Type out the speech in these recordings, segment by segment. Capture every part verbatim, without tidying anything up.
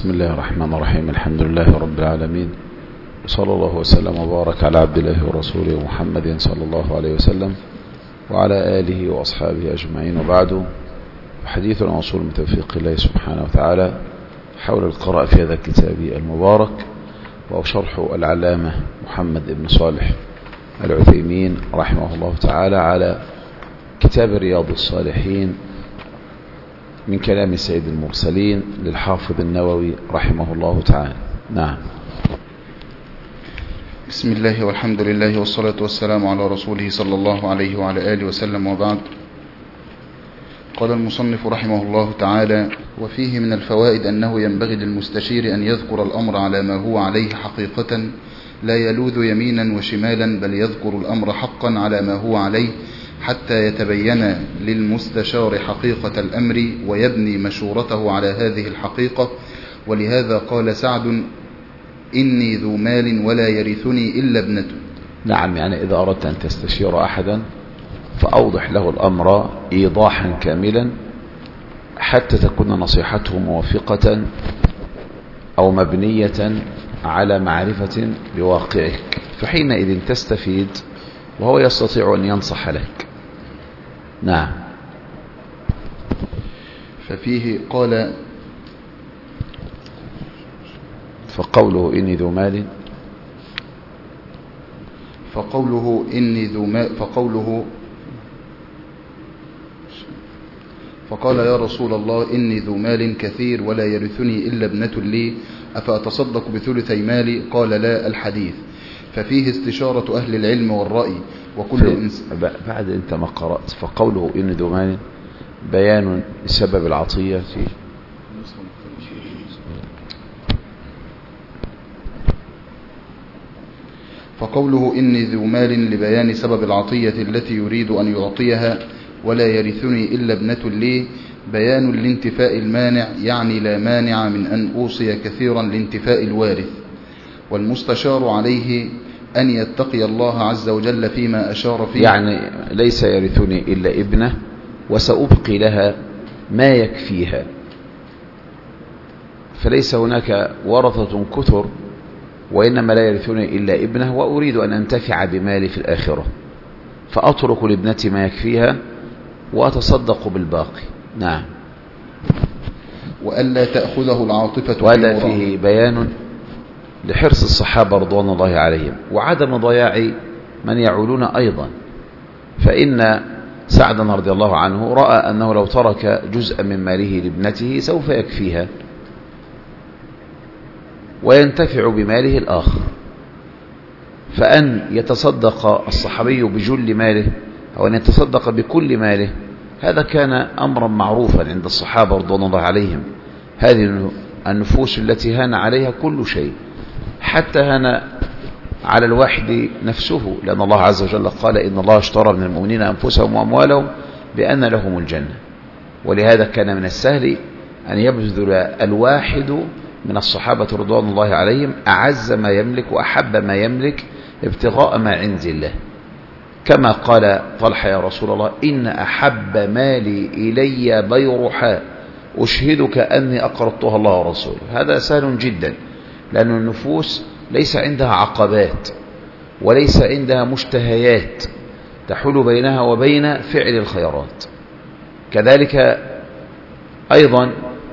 بسم الله الرحمن الرحيم. الحمد لله رب العالمين، وصلى الله وسلم وبارك على عبد الله ورسوله محمد صلى الله عليه وسلم وعلى آله وأصحابه أجمعين، وبعد. حديثنا وصول من توفيق الله سبحانه وتعالى حول القراءة في هذا الكتاب المبارك، وهو شرح العلامة محمد بن صالح العثيمين رحمه الله تعالى على كتاب رياض الصالحين من كلام سيد المرسلين للحافظ النووي رحمه الله تعالى. نعم. بسم الله والحمد لله والصلاة والسلام على رسوله صلى الله عليه وعلى آله وسلم، وبعد. قال المصنف رحمه الله تعالى: وفيه من الفوائد أنه ينبغي للمستشير أن يذكر الأمر على ما هو عليه حقيقة، لا يلوذ يمينا وشمالا، بل يذكر الأمر حقا على ما هو عليه حتى يتبين للمستشار حقيقة الأمر ويبني مشورته على هذه الحقيقة. ولهذا قال سعد: إني ذو مال ولا يرثني إلا ابنته. نعم، يعني إذا أردت أن تستشير أحدا فأوضح له الأمر إيضاحا كاملا حتى تكون نصيحته موافقة أو مبنية على معرفة بواقعك، فحينئذ تستفيد وهو يستطيع أن ينصح لك. نعم. ففيه قال: فقوله إني ذو مال فقوله إني ذو مال فقوله فقال: يا رسول الله، إني ذو مال كثير ولا يرثني إلا ابنة لي، أفأتصدق بثلثي مالي؟ قال: لا. الحديث. ففيه استشارة أهل العلم والرأي، وكل إنسان. بعد أنت ما قرأت فقوله إني ذو مال بيان سبب العطية فيه. فقوله إني ذو مال لبيان سبب العطية التي يريد أن يعطيها، ولا يرثني إلا ابنة لي، بيان لانتفاء المانع، يعني لا مانع من أن أوصي كثيرا لانتفاء الوارث. والمستشار عليه أن يتقي الله عز وجل فيما أشار فيه، يعني ليس يرثني إلا ابنة وسأبقي لها ما يكفيها، فليس هناك ورثة كثر، وإنما لا يرثني إلا ابنة وأريد أن أنتفع بمالي في الآخرة، فأترك لابنتي ما يكفيها وأتصدق بالباقي. نعم. وألا تأخذه العاطفة. وهذا فيه بيان لحرص الصحابة رضوان الله عليهم وعدم ضياع من يعولون أيضا، فإن سعدا رضي الله عنه رأى أنه لو ترك جزءا من ماله لابنته سوف يكفيها وينتفع بماله الآخر، فأن يتصدق الصحابي بجل ماله أو أن يتصدق بكل ماله هذا كان أمرا معروفا عند الصحابة رضوان الله عليهم. هذه النفوس التي هان عليها كل شيء، حتى هان على الواحد نفسه، لأن الله عز وجل قال: إن الله اشترى من المؤمنين أنفسهم وأموالهم بأن لهم الجنة. ولهذا كان من السهل أن يبذل الواحد من الصحابة رضوان الله عليهم أعز ما يملك وأحب ما يملك ابتغاء ما عند الله، كما قال طلحة: يا رسول الله، إن أحب مالي إلي بيرحاء، أشهدك أني أقرضتها الله ورسوله. هذا سهل جدا، لأن النفوس ليس عندها عقبات وليس عندها مشتهيات تحول بينها وبين فعل الخيرات. كذلك أيضا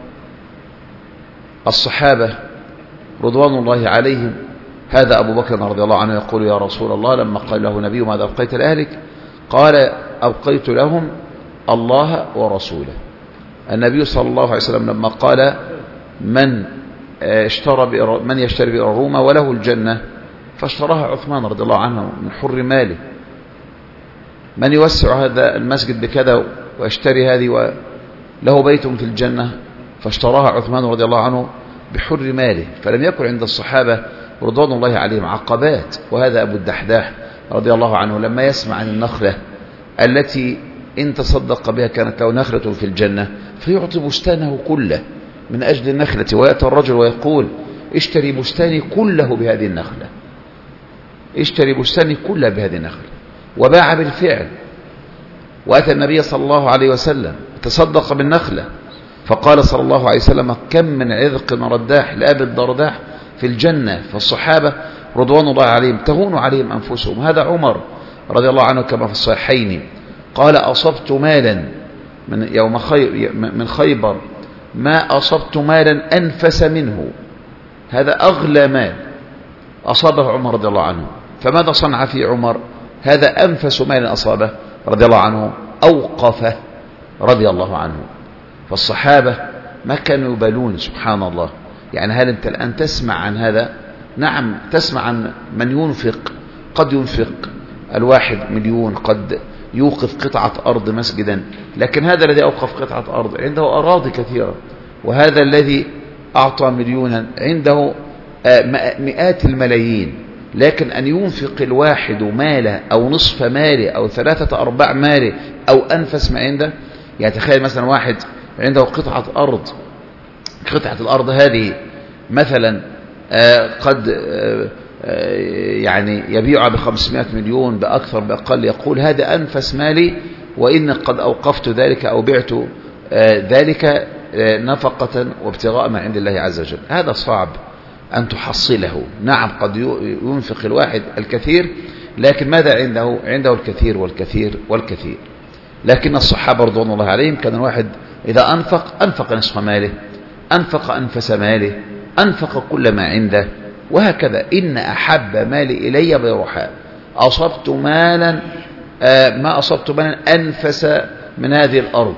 الصحابة رضوان الله عليهم، هذا أبو بكر رضي الله عنه يقول: يا رسول الله، لما قال له نبي: ماذا أبقيت لأهلك؟ قال: أبقيت لهم الله ورسوله. النبي صلى الله عليه وسلم لما قال: من اشترى من يشتري بئر الرومة وله الجنة، فاشتراها عثمان رضي الله عنه من حر ماله. من يوسع هذا المسجد بكذا ويشتري هذه وله بيت في الجنة، فاشتراها عثمان رضي الله عنه بحر ماله. فلم يكن عند الصحابة رضوان الله عليهم عقبات. وهذا أبو الدحداح رضي الله عنه لما يسمع عن النخلة التي إن تصدق بها كانت له نخلة في الجنة، فيعطي بستانه كله من أجل النخلة، ويأتي الرجل ويقول: اشتري بستاني كله بهذه النخلة، اشتري بستاني كله بهذه النخلة. وباع بالفعل، وأتى النبي صلى الله عليه وسلم تصدق بالنخلة، فقال صلى الله عليه وسلم كم من عذق رداح لأبي الدرداح في الجنة. فالصحابة رضوان الله عليهم تهون عليهم أنفسهم. هذا عمر رضي الله عنه كما في الصحيحين قال أصبت مالا من يوم خي من خيبر ما أصبت مالا أنفس منه. هذا أغلى مال أصابه عمر رضي الله عنه. فماذا صنع في عمر؟ هذا أنفس مال أصابه رضي الله عنه، أوقفه رضي الله عنه. فالصحابة ما كانوا يبالون سبحان الله. يعني هل أنت الآن تسمع عن هذا؟ نعم تسمع عن من ينفق، قد ينفق الواحد مليون، قد يوقف قطعة أرض مسجدا، لكن هذا الذي أوقف قطعة أرض عنده أراضي كثيرة، وهذا الذي أعطى مليونا عنده مئات الملايين. لكن أن ينفق الواحد ماله أو نصف ماله أو ثلاثة أرباع ماله أو أنفس ما عنده. يعني تخيل مثلا واحد عنده قطعة أرض، قطعة الأرض هذه مثلا قد يعني يبيعها بخمسمائة مليون بأكثر بأقل، يقول هذا أنفس مالي وإن قد أوقفت ذلك أو بعت ذلك نفقة وابتغاء ما عند الله عز وجل. هذا صعب أن تحصله. نعم قد ينفق الواحد الكثير، لكن ماذا عنده؟ عنده الكثير والكثير والكثير. لكن الصحابة رضوان الله عليهم كان الواحد إذا أنفق أنفق نصف ماله، أنفق أنفس ماله، أنفق كل ما عنده، وهكذا. إن أحب مالي إلي برحاء أصبت مالا ما أصبت مالا أنفس من هذه الأرض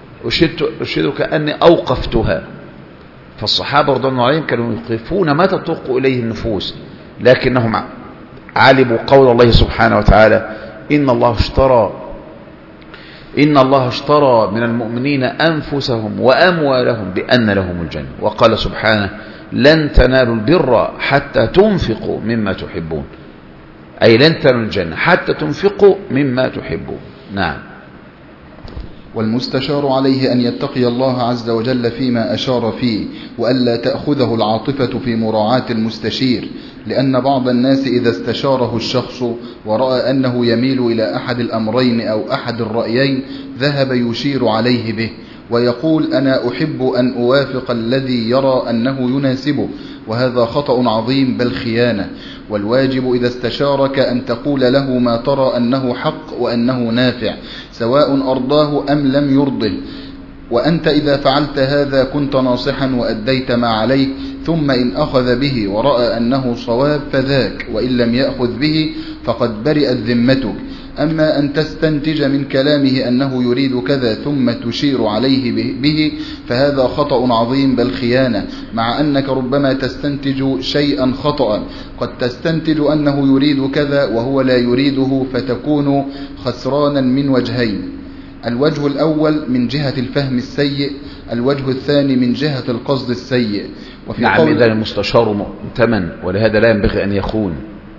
أشهدك أني أوقفتها. فالصحابة رضوان الله عليهم كانوا يوقفون ما تطوق إليه النفوس، لكنهم علموا قول الله سبحانه وتعالى إن الله اشترى إن الله اشترى من المؤمنين أنفسهم وأموالهم بأن لهم الجنة. وقال سبحانه لن تنالوا البر حتى تنفقوا مما تحبون، أي لن تنالوا الجنة حتى تنفقوا مما تحبون. نعم. والمستشار عليه أن يتقي الله عز وجل فيما أشار فيه، وألا تأخذه العاطفة في مراعاة المستشير، لأن بعض الناس إذا استشاره الشخص ورأى أنه يميل إلى أحد الأمرين أو أحد الرأيين ذهب يشير عليه به ويقول أنا أحب أن أوافق الذي يرى أنه يناسبه، وهذا خطأ عظيم بل خيانة. والواجب إذا استشارك أن تقول له ما ترى أنه حق وأنه نافع، سواء أرضاه أم لم يرضه. وأنت إذا فعلت هذا كنت ناصحا وأديت ما عليك، ثم إن أخذ به ورأى أنه صواب فذاك، وإن لم يأخذ به فقد برئت ذمتك. أما أن تستنتج من كلامه أنه يريد كذا ثم تشير عليه به فهذا خطأ عظيم بل خيانة، مع أنك ربما تستنتج شيئا خطأ. قد تستنتج أنه يريد كذا وهو لا يريده، فتكون خسرانا من وجهين: الوجه الأول من جهة الفهم السيء، الوجه الثاني من جهة القصد السيء. وفي نعم إذا المستشار مؤتمن، ولهذا لا ينبغي أن يخون،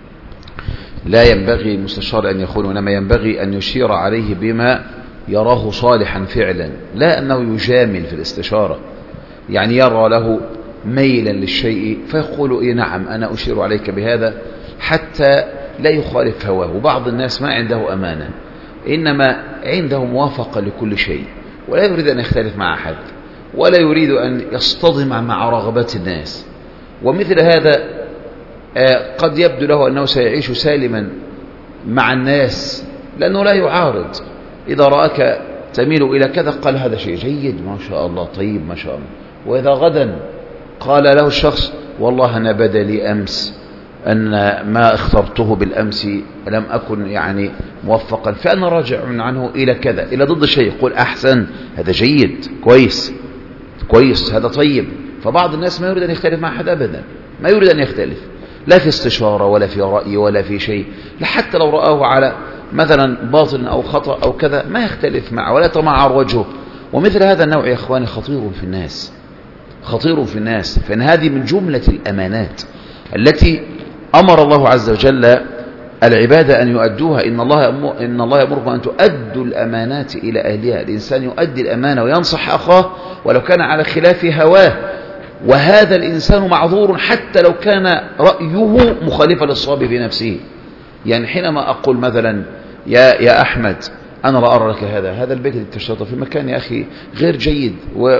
لا ينبغي المستشار أن يخون، وإنما ينبغي أن يشير عليه بما يراه صالحا فعلا، لا أنه يجامل في الاستشارة. يعني يرى له ميلا للشيء فيقول إيه نعم أنا أشير عليك بهذا، حتى لا يخالف هواه. وبعض الناس ما عنده أمانة، إنما عنده موافقة لكل شيء، ولا يريد أن يختلف مع أحد، ولا يريد أن يصطدم مع رغبات الناس. ومثل هذا قد يبدو له أنه سيعيش سالما مع الناس، لأنه لا يعارض. إذا رأك تميل إلى كذا قال هذا شيء جيد ما شاء الله، طيب ما شاء الله. وإذا غدا قال له الشخص والله أنا بدا لي أمس أن ما اخترته بالأمس لم أكن يعني موفقا، فأنا راجع عنه إلى كذا إلى ضد الشيء، يقول أحسن هذا جيد كويس كويس هذا طيب. فبعض الناس ما يريد أن يختلف مع أحد أبدا، ما يريد أن يختلف لا في استشارة ولا في رأي ولا في شيء، حتى لو رآه على مثلا باطل أو خطأ أو كذا ما يختلف معه ولا يتمعر وجهه. ومثل هذا النوع يا إخواني خطير في الناس، خطير في الناس، فإن هذه من جملة الأمانات التي أمر الله عز وجل العباد أن يؤدوها. إن الله إن الله يأمركم أن تؤدوا الأمانات إلى أهلها. الإنسان يؤدي الأمانة وينصح أخاه ولو كان على خلاف هواه، وهذا الإنسان معذور حتى لو كان رأيه مخالفا للصواب في نفسه. يعني حينما أقول مثلا يا يا أحمد أنا لا أرى لك هذا هذا البيت الذي تشترطه في مكان يا أخي غير جيد،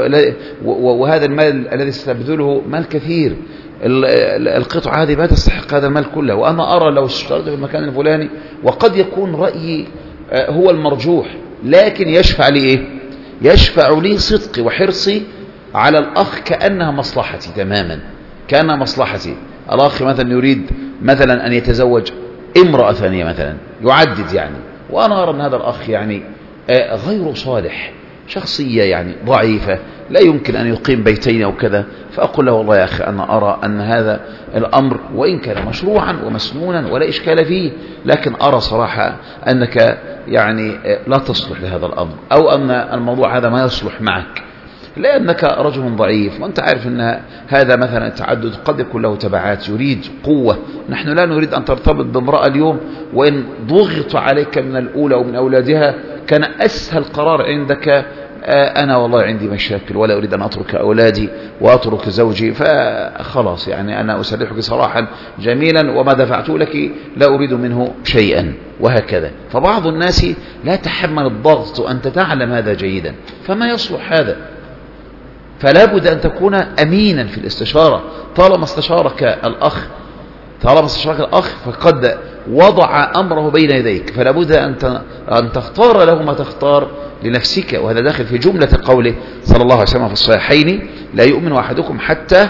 وهذا المال الذي ستبذله مال كثير، القطعة هذه ما تستحق هذا المال كله، وأنا أرى لو اشترطت في المكان الفلاني، وقد يكون رأيي هو المرجوح، لكن يشفع لي إيه؟ يشفع لي صدقي وحرصي على الأخ كأنها مصلحتي تماما، كأنها مصلحتي. الأخ مثلا يريد مثلا أن يتزوج امرأة ثانية مثلا، يعدد يعني، وأنا أرى أن هذا الأخ يعني غير صالح، شخصية يعني ضعيفة، لا يمكن أن يقيم بيتين أو كذا، فأقول له والله يا أخي أنا أرى أن هذا الأمر وإن كان مشروعا ومسنونا ولا إشكال فيه، لكن أرى صراحة أنك يعني لا تصلح لهذا الأمر، أو أن الموضوع هذا ما يصلح معك لأنك رجل ضعيف، وأنت عارف أن هذا مثلا التعدد قد يكون له تبعات، يريد قوة. نحن لا نريد أن ترتبط بامرأة اليوم وإن ضغط عليك من الأولى ومن أولادها كان أسهل قرار عندك أنا والله عندي مشاكل ولا أريد أن أترك أولادي وأترك زوجي، فخلاص يعني أنا أسرحك صراحا جميلا وما دفعت لك لا أريد منه شيئا، وهكذا. فبعض الناس لا تحمل الضغط، وأنت تعلم هذا جيدا، فما يصلح هذا. فلا بد أن تكون أمينا في الاستشارة. طالما استشارك الأخ طالما استشارك الأخ فقد وضع أمره بين يديك، فلا بد أن تختار له ما تختار لنفسك، وهذا داخل في جملة قوله صلى الله عليه وسلم في الصحيحين: لا يؤمن أحدكم حتى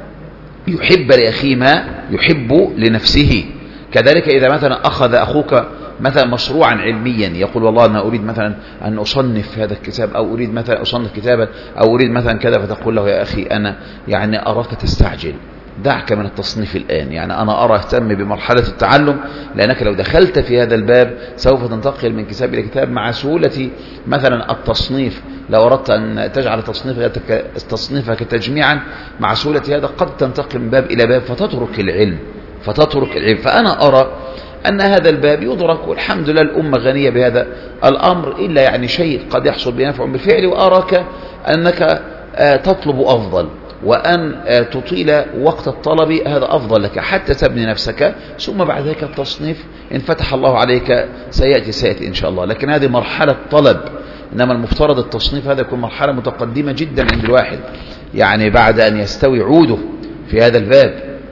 يحب لأخيه ما يحب لنفسه. كذلك إذا مثلا أخذ أخوك مثلا مشروعا علميا، يقول والله أنا أريد مثلا أن أصنف هذا الكتاب، أو أريد مثلا أصنف كتابا، أو أريد مثلا كذا، فتقول له يا أخي أنا يعني أراك تستعجل، دعك من التصنيف الآن، يعني أنا أرى اهتم بمرحلة التعلم، لأنك لو دخلت في هذا الباب سوف تنتقل من كتاب إلى كتاب مع سهولة مثلا التصنيف. لو أردت أن تجعل تصنيفك, تصنيفك تجميعا مع سهولة هذا قد تنتقل من باب إلى باب فتترك العلم فتترك العلم فأنا أرى أن هذا الباب يدرك، والحمد لله الأمة غنية بهذا الأمر، إلا يعني شيء قد يحصل بنفع بالفعل، وأراك أنك تطلب أفضل، وأن تطيل وقت الطلب هذا أفضل لك حتى تبني نفسك، ثم بعد ذلك التصنيف إن فتح الله عليك سيأتي سيأتي إن شاء الله. لكن هذه مرحلة طلب، إنما المفترض التصنيف هذا يكون مرحلة متقدمة جدا عند الواحد، يعني بعد أن يستوي عوده في هذا الباب.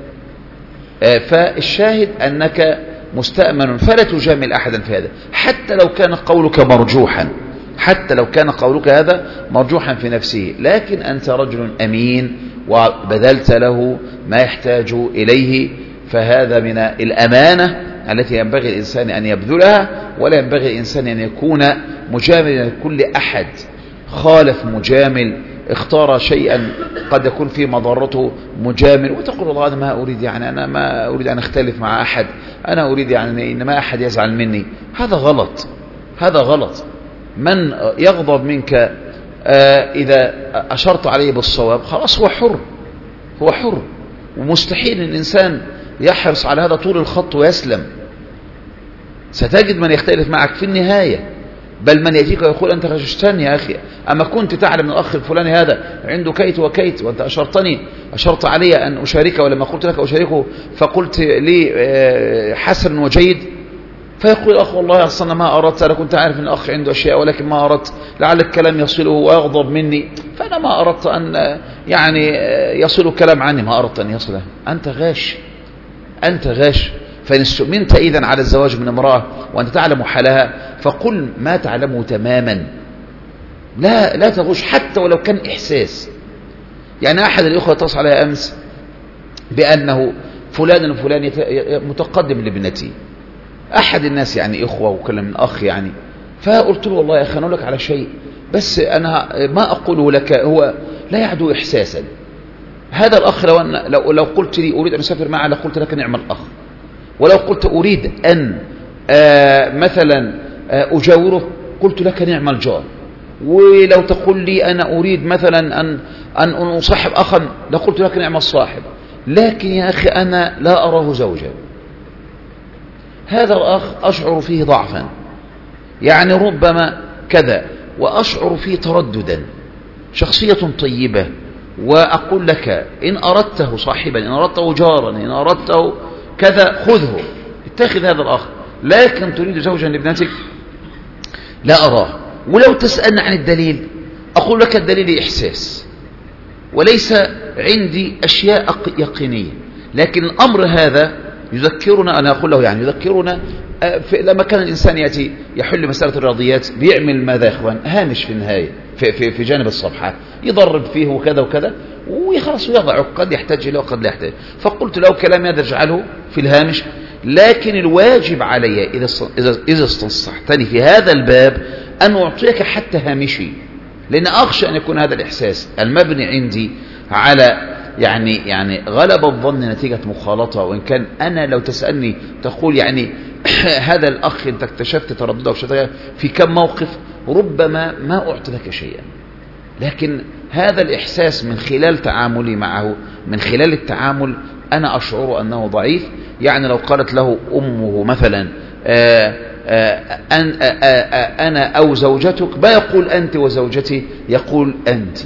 فالشاهد أنك مستأمن، فلا تجامل أحدا في هذا، حتى لو كان قولك مرجوحا حتى لو كان قولك هذا مرجوحا في نفسه، لكن أنت رجل أمين وبذلت له ما يحتاج إليه، فهذا من الأمانة التي ينبغي الإنسان أن يبذلها، ولا ينبغي الإنسان أن يكون مجاملا لكل أحد. خالف مجامل، اختار شيئا قد يكون فيه مضرته مجامل، وتقول والله أنا ما أريد يعني أنا ما أريد أن أختلف مع أحد، أنا أريد يعني إن ما أحد يزعل مني. هذا غلط، هذا غلط. من يغضب منك آه إذا أشرت عليه بالصواب خلاص هو حر، هو حر، ومستحيل الإنسان يحرص على هذا طول الخط ويسلم. ستجد من يختلف معك في النهاية، بل من يأتيك ويقول أنت غششتني يا أخي، أما كنت تعلم الأخ الفلاني هذا عنده كيت وكيت، وأنت أشرتني أشرت علي أن أشاركه، ولما قلت لك أشاركه فقلت لي آه حسن وجيد، فيقول الأخ والله أصلا ما أردت، أنا كنت عارف أن الأخ عنده أشياء ولكن ما أردت، لعل الكلام يصله ويغضب مني، فأنا ما أردت أن يعني يصل الكلام عني، ما أردت أن يصله. أنت غاش، أنت غاش. فإن استؤمنت إذن على الزواج من امرأة وأنت تعلم حالها فقل ما تعلمه تماما، لا لا تغش حتى ولو كان إحساس. يعني أحد الأخوة اتصل علي أمس بأنه فلان الفلاني متقدم لابنتي، أحد الناس يعني إخوة وكلام من أخ يعني، فقلت له والله يا أخي أنا أقول لك على شيء، بس أنا ما أقوله لك هو لا يعدو إحساسا. هذا الأخ لو, أن لو, لو قلت لي أريد أن أسافر معه لقلت لك نعم الأخ، ولو قلت أريد أن آه مثلا آه أجاوره قلت لك نعم الجار، ولو تقول لي أنا أريد مثلا أن, أن أصاحب أخا لقلت لك نعم الصاحب. لكن يا أخي أنا لا أراه زوجا. هذا الأخ أشعر فيه ضعفا، يعني ربما كذا، وأشعر فيه ترددا، شخصية طيبة، وأقول لك إن أردته صاحبا، إن أردته جارا، إن أردته كذا خذه، اتخذ هذا الأخ. لكن تريد زوجا لابنتك، لا أراه. ولو تسألنا عن الدليل أقول لك الدليل إحساس وليس عندي أشياء يقينية. لكن الأمر هذا يذكرنا، أنا أقول له يعني يذكرنا لما كان الإنسان يأتي يحل مسألة الرياضيات بيعمل ماذا يا إخوان؟ هامش في النهاية في, في, في جانب الصفحة يضرب فيه وكذا وكذا ويخلص ويضعه، قد يحتاج إليه وقد لا يحتاج. فقلت له كلام هذا اجعله في الهامش، لكن الواجب علي إذا إذا استنصحتني في هذا الباب أن أعطيك حتى هامشي، لأن أخشى أن يكون هذا الإحساس المبني عندي على يعني يعني غلب الظن نتيجة مخالطة. وإن كان أنا لو تسألني تقول يعني هذا الأخ أنت اكتشفت تردده في كم موقف، ربما ما أعطي لك شيئا، لكن هذا الإحساس من خلال تعاملي معه، من خلال التعامل أنا أشعر أنه ضعيف. يعني لو قالت له أمه مثلا آآ آآ أن آآ أنا أو زوجتك، ما يقول أنت وزوجتي، يقول أنت.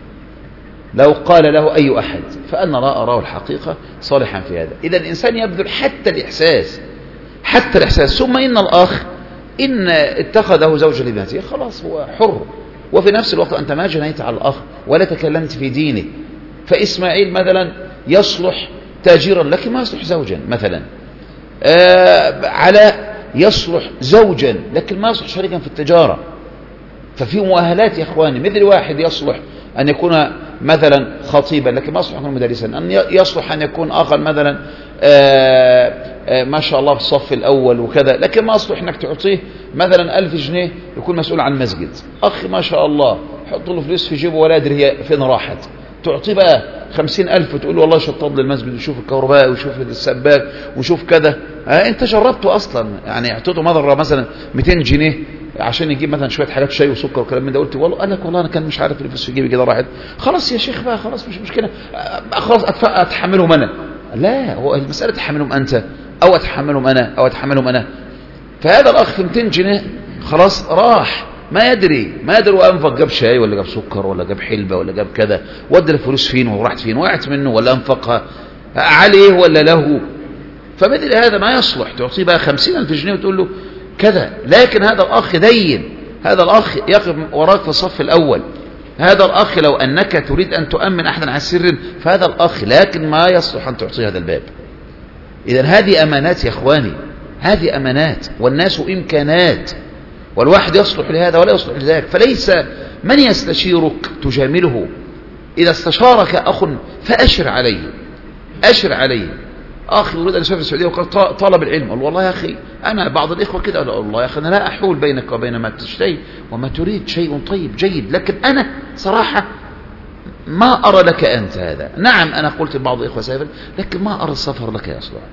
لو قال له أي أحد، فأنا لا أراه الحقيقة صالحا في هذا. إذا الإنسان يبذل حتى الإحساس، حتى الإحساس. ثم إن الأخ إن اتخذه زوجا لابنته خلاص هو حر، وفي نفس الوقت أنت ما جنيت على الأخ ولا تكلمت في دينه. فإسماعيل مثلا يصلح تاجرا لكن ما يصلح زوجا مثلا، آه علاء يصلح زوجا لكن ما يصلح شريكا في التجارة. ففي مؤهلات يا إخواني، مثل واحد يصلح أن يكون مثلا خطيبا لكن ما يصلح أن يكون مدرسا، أن يصلح أن يكون آخر مثلا آآ آآ ما شاء الله في الصف الأول وكذا، لكن ما يصلح أنك تعطيه مثلا ألف جنيه يكون مسؤول عن مسجد. أخي ما شاء الله حط له فلوس في جيبه ولا يدري هي فين راحت، تعطيه بقى خمسين ألف وتقول له والله شطب لي المسجد وشوف الكهرباء وشوف السباك وشوف كذا. أنت جربته أصلا، يعني اعطيته مرة مثلا مئتين جنيه عشان يجيب مثلا شويه حاجات شاي وسكر وكلام من ده، قلت والله قال لك والله انا كان مش عارف الفلوس في جيبي كده راحت. خلاص يا شيخ بقى خلاص مش مشكله، خلاص اتحملهم انا. لا، هو المساله تحملهم انت او اتحملهم انا او اتحملهم انا. فهذا الاخ في مئتين جنيه خلاص راح، ما يدري ما يدري وانفق، جاب شاي ولا جاب سكر ولا جاب حلبه ولا جاب كذا، ودى الفلوس فين وراحت فين، وقعت منه ولا انفقها عليه ولا له. فمثل هذا ما يصلح تعطيه بقى خمسين ألف جنيه وتقول له كذا. لكن هذا الأخ دين، هذا الأخ يقف وراك في الصف الأول، هذا الأخ لو أنك تريد أن تؤمن أحدا على سر فهذا الأخ، لكن ما يصلح أن تعطيه هذا الباب. إذا هذه أمانات يا إخواني، هذه أمانات، والناس إمكانات، والواحد يصلح لهذا ولا يصلح لذاك. فليس من يستشيرك تجامله، إذا استشارك أخ فأشر عليه، أشر عليه. أخي يريد أن يسافر السعودية وقال طالب العلم، قال والله يا أخي أنا بعض الإخوة كده، قال والله يا أخي أنا لا أحول بينك وبين ما تشتهي وما تريد، شيء طيب جيد، لكن أنا صراحة ما أرى لك أنت هذا. نعم أنا قلت لبعض الإخوة سافر، لكن ما أرى السفر لك يا صلاح،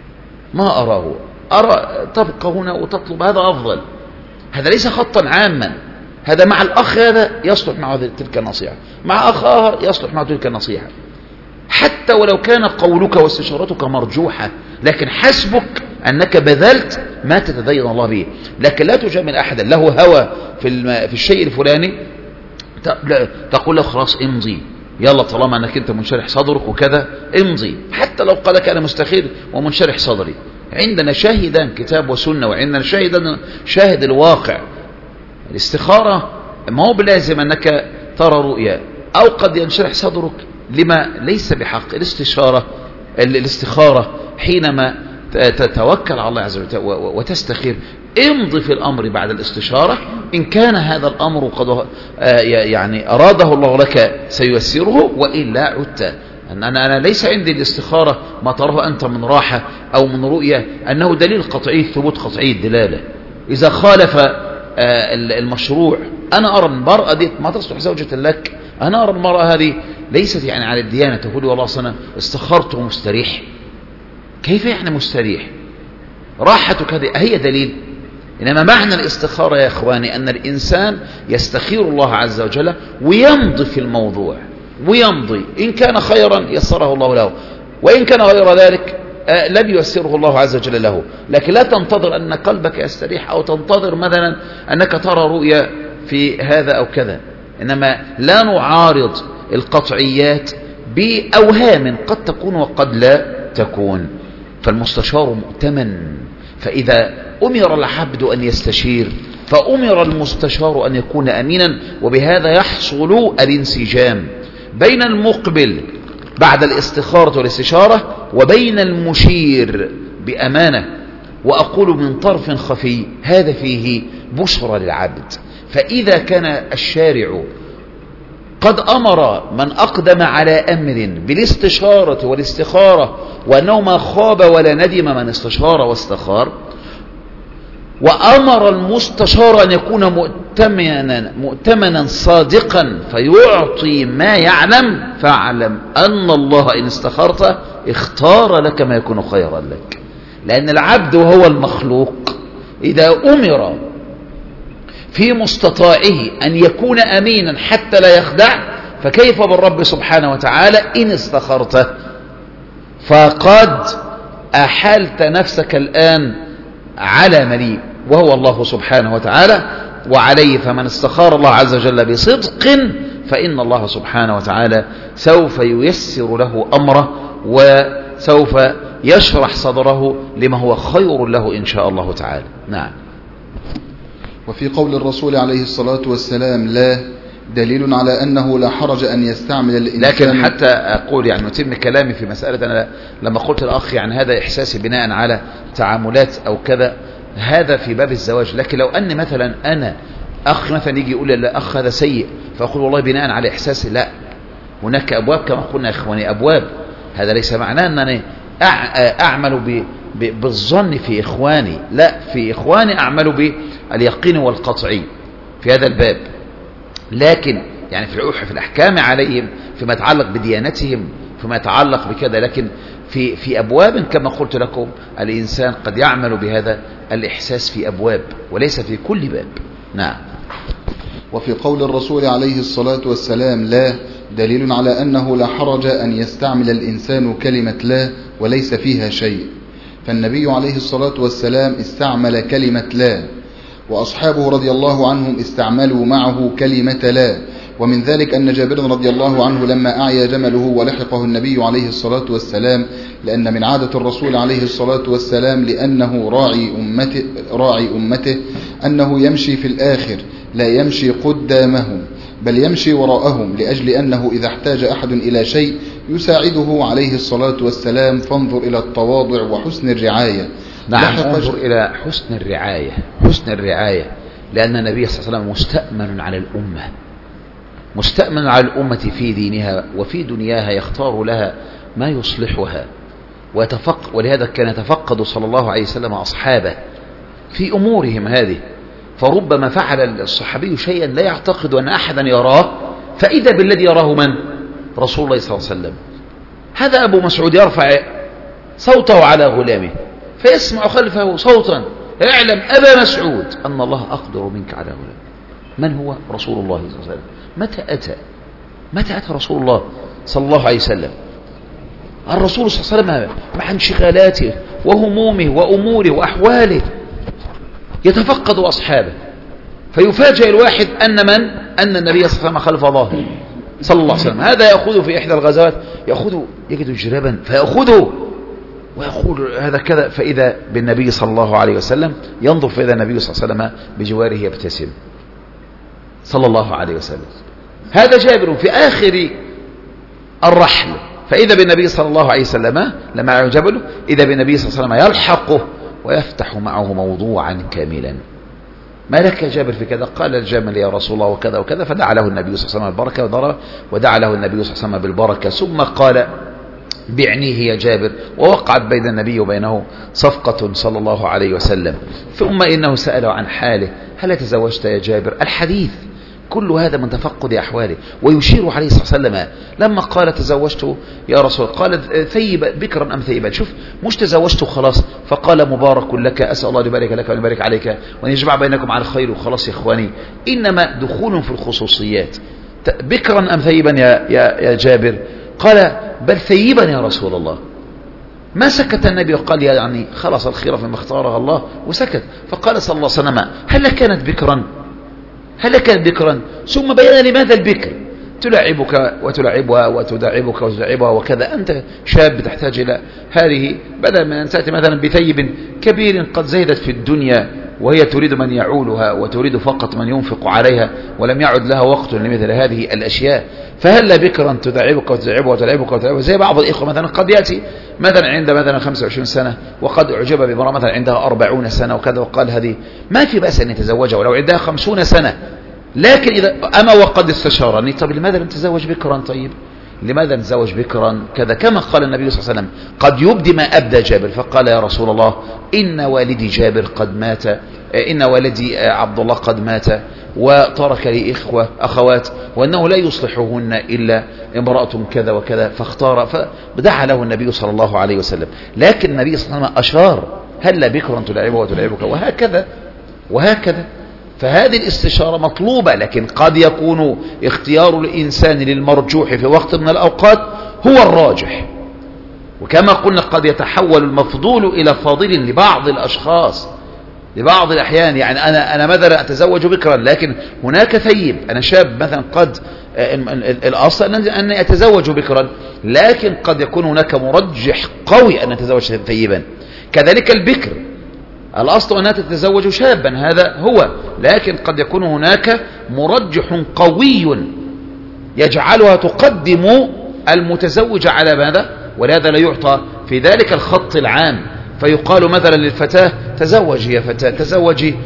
ما أراه، أرى تبقى هنا وتطلب، هذا أفضل. هذا ليس خطا عاما، هذا مع الأخ هذا يصلح معه تلك النصيحة، مع أخ آخر يصلح معه تلك النصيحة، حتى ولو كان قولك واستشارتك مرجوحة، لكن حسبك أنك بذلت ما تتدين الله به. لكن لا تجامل أحدا له هوى في, في الشيء الفلاني تقول له خلاص امضي، يلا طالما أنك أنت منشرح صدرك وكذا امضي، حتى لو قال لك أنا مستخير ومنشرح صدري. عندنا شاهدا كتاب وسنة، وعندنا شاهدا شاهد الواقع. الاستخارة ما هو بلازم أنك ترى رؤيا، أو قد ينشرح صدرك لما ليس بحق. الاستشارة الاستخارة حينما تتوكل على الله عز وجل وتستخير، امضي في الأمر بعد الاستشارة، إن كان هذا الأمر قد يعني أراده الله لك سييسره، وإلا عدت. أنا أنا ليس عندي الاستخارة ما تراه أنت من راحة أو من رؤية أنه دليل قطعي، ثبوت قطعي الدلالة. إذا خالف المشروع، أنا أرى المرأة دي ما تصلح زوجة لك، أنا أرى المرأة هذه ليست يعني على الديانة، تقول والله أنا استخرت مستريح. كيف يعني مستريح؟ راحتك هذه هي دليل. إنما معنى الاستخارة يا إخواني أن الإنسان يستخير الله عز وجل ويمضي في الموضوع، ويمضي إن كان خيرا يسره الله له، وإن كان غير ذلك لم ييسره الله عز وجل له. لكن لا تنتظر أن قلبك يستريح، أو تنتظر مثلا أنك ترى رؤيا في هذا أو كذا. إنما لا نعارض القطعيات بأوهام قد تكون وقد لا تكون. فالمستشار مؤتمن، فإذا أمر العبد أن يستشير فأمر المستشار أن يكون أمينا، وبهذا يحصل الانسجام بين المقبل بعد الاستخارة والاستشارة وبين المشير بأمانة. وأقول من طرف خفي هذا فيه بشرى للعبد. فإذا كان الشارع قد أمر من أقدم على أمر بالاستشارة والاستخارة، وأنه ما خاب ولا ندم من استشار واستخار، وأمر المستشار أن يكون مؤتمنا مؤتمنا صادقا فيعطي ما يعلم، فاعلم أن الله إن استخرت اختار لك ما يكون خيرا لك. لأن العبد وهو المخلوق إذا أمر في مستطاعه أن يكون أمينا حتى لا يخدع، فكيف بالرب سبحانه وتعالى إن استخرته؟ فقد أحلت نفسك الآن على مليء وهو الله سبحانه وتعالى، وعليه فمن استخار الله عز وجل بصدق فإن الله سبحانه وتعالى سوف ييسر له أمره وسوف يشرح صدره لما هو خير له إن شاء الله تعالى. نعم. وفي قول الرسول عليه الصلاة والسلام لا دليل على أنه لا حرج أن يستعمل الإنسان. لكن حتى أقول يعني أتم كلامي في مسألة، أنا لما قلت الأخ يعني هذا إحساسي بناء على تعاملات أو كذا، هذا في باب الزواج. لكن لو أن مثلا أنا أخ مثلا يجي يقول لي الأخ هذا سيء، فأقول والله بناء على إحساسي، لا، هناك أبواب كما قلنا يا إخواني، أبواب. هذا ليس معناه أنني أعمل بالظن في إخواني، لا، في إخواني أعمل باليقين والقطعي في هذا الباب. لكن يعني في في الأحكام عليهم فيما يتعلق بديانتهم، فيما يتعلق بكذا. لكن في في أبواب كما قلت لكم الإنسان قد يعمل بهذا الإحساس في أبواب وليس في كل باب. نعم. وفي قول الرسول عليه الصلاة والسلام لا دليل على أنه لا حرج أن يستعمل الإنسان كلمة لا وليس فيها شيء، فالنبي عليه الصلاة والسلام استعمل كلمة لا، وأصحابه رضي الله عنهم استعملوا معه كلمة لا. ومن ذلك أن جابر رضي الله عنه لما أعيا جمله ولحقه النبي عليه الصلاة والسلام، لأن من عادة الرسول عليه الصلاة والسلام لأنه راعي أمته, راعي أمته أنه يمشي في الآخر لا يمشي قدامهم بل يمشي وراءهم، لأجل أنه إذا احتاج أحد إلى شيء يساعده عليه الصلاة والسلام، فانظر إلى التواضع وحسن الرعاية. نعم، انظر إلى حسن الرعاية، حسن الرعاية، لأن النبي صلى الله عليه وسلم مستأمن على الأمة، مستأمن على الأمة في دينها وفي دنياها، يختار لها ما يصلحها ويتفق، ولهذا كان يتفقد صلى الله عليه وسلم أصحابه في أمورهم هذه. فربما فعل الصحابي شيئا لا يعتقد أن أحدا يراه، فإذا بالذي يراه من؟ رسول الله صلى الله عليه وسلم. هذا أبو مسعود يرفع صوته على غلامه فيسمع خلفه صوتا: اعلم أبا مسعود أن الله أقدر منك على غلام. من هو؟ رسول الله صلى الله عليه وسلم. متى أتى متى أتى رسول الله صلى الله عليه وسلم؟ الرسول صلى الله عليه وسلم مع انشغالاته وهمومه وأموره وأحواله يتفقد أصحابه، فيفاجئ الواحد أن من؟ أن النبي صلى الله عليه وسلم خلف ظهره صلى الله عليه وسلم. هذا يأخذه في إحدى الغزوات، يأخذه يجد جرابا فيأخذه ويقول هذا كذا، فإذا بالنبي صلى الله عليه وسلم ينظر، فإذا النبي صلى الله عليه وسلم بجواره يبتسم صلى الله عليه وسلم. هذا جابر في آخر الرحل، فإذا بالنبي صلى الله عليه وسلم لما على جبله، إذا بالنبي صلى الله عليه وسلم يلحقه ويفتح معه موضوعا كاملا. ما لك يا جابر في كذا؟ قال الجمل يا رسول الله وكذا وكذا، فدعا له النبي صلى الله عليه وسلم بالبركة وضرب، ودعا له النبي صلى الله عليه وسلم بالبركة، ثم قال بعنيه يا جابر، ووقعت بين النبي وبينه صفقة صلى الله عليه وسلم. ثم إنه سأله عن حاله: هل تزوجت يا جابر؟ الحديث كل هذا من تفقد أحواله. ويشير عليه الصلاة والسلام لما قال تزوجت يا رسول، قال ثيب بكرا أم ثيبا؟ شوف، مش تزوجت خلاص، فقال مبارك لك، أسأل الله يبارك لك ويبارك عليك وأن يجمع بينكم على الخير وخلاص يا إخواني. إنما دخول في الخصوصيات. بكرا أم ثيبا يا, يا, يا جابر؟ قال بل ثيبا يا رسول الله. ما سكت النبي وقال يعني خلاص الخير فيما اختارها الله، وسكت. فقال صلى الله عليه وسلم: هل كانت بكرا؟ هل كانت بكرا؟ ثم بين لماذا البكر؟ تلعبك وتلعبها وتدعبك وتدعبها وكذا، أنت شاب تحتاج إلى هذه، بدل من أن تأتي مثلا بثيب كبير قد زهدت في الدنيا وهي تريد من يعولها وتريد فقط من ينفق عليها ولم يعد لها وقت لمثل هذه الأشياء. فهل بكرا تدعبك وتدعبك وتلعبك وتلعبك زي بعض الإخوة مثلا قد يأتي مثلا عند مثلا خمسة وعشرين سنة وقد أعجب بامرأة مثلا عندها أربعون سنة وكذا وقال هذه ما في بأس أن يتزوجها ولو عندها خمسون سنة، لكن إذا أما وقد استشارني طب لماذا لم تزوج بكرا؟ طيب لماذا نتزوج بكرا كذا؟ كما قال النبي صلى الله عليه وسلم قد يبدي ما أبدى جابر، فقال يا رسول الله إن والدي جابر قد مات، إن والدي عبد الله قد مات وترك لي إخوة أخوات وأنه لا يصلحهن إلا امرأة كذا وكذا، فاختار فدعا له النبي صلى الله عليه وسلم. لكن النبي صلى الله عليه وسلم أشار هل بكرا تلعبها وتلعبك وهكذا وهكذا. فهذه الاستشارة مطلوبة، لكن قد يكون اختيار الإنسان للمرجوح في وقت من الأوقات هو الراجح، وكما قلنا قد يتحول المفضول إلى فاضل لبعض الأشخاص لبعض الأحيان. يعني أنا أنا مثلا أتزوج بكرا، لكن هناك ثيب، أنا شاب مثلا قد الأصل أن أتزوج بكرا، لكن قد يكون هناك مرجح قوي أن أتزوج ثيبا. كذلك البكر الأصل أنها تتزوج شابا، هذا هو، لكن قد يكون هناك مرجح قوي يجعلها تقدم المتزوج على ماذا، ولهذا لا يعطى في ذلك الخط العام، فيقال مثلا للفتاة تزوجي يا فتاة، تزوجي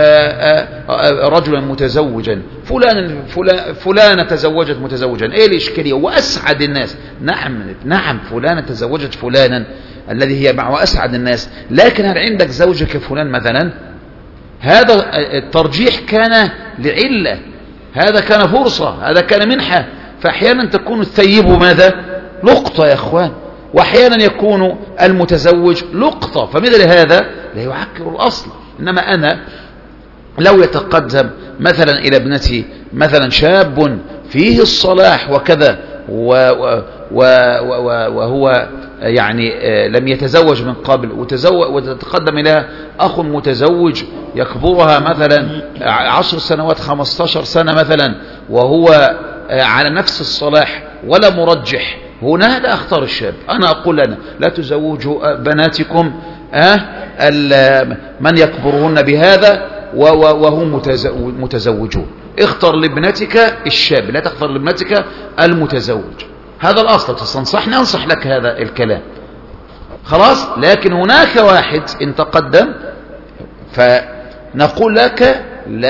رجلا متزوجا، فلان فلانة تزوجت متزوجا، ايه الاشكالية؟ واسعد الناس، نعم نعم فلانة تزوجت فلانا الذي هي معه اسعد الناس، لكن هل عندك زوجك فلان مثلا؟ هذا الترجيح كان لعلة، هذا كان فرصة، هذا كان منحة. فاحيانا تكون الثيب ماذا؟ لقطة يا اخوان، واحيانا يكون المتزوج لقطة، فمثل هذا لا يعكر الاصل. انما انا لو يتقدم مثلا الى ابنتي مثلا شاب فيه الصلاح وكذا وهو يعني لم يتزوج من قبل وتتقدم إلى أخ متزوج يكبرها مثلا عشر سنوات خمستاشر سنة مثلا وهو على نفس الصلاح ولا مرجح، هنا لا أختار الشاب. أنا أقول لنا لا تزوجوا بناتكم من يكبرهن بهذا وهم متزوجون، اختر لابنتك الشاب، لا تختار لابنتك المتزوج. هذا الأصل، تستنصحني أنصح لك هذا الكلام خلاص. لكن هناك واحد إن تقدم فنقول لك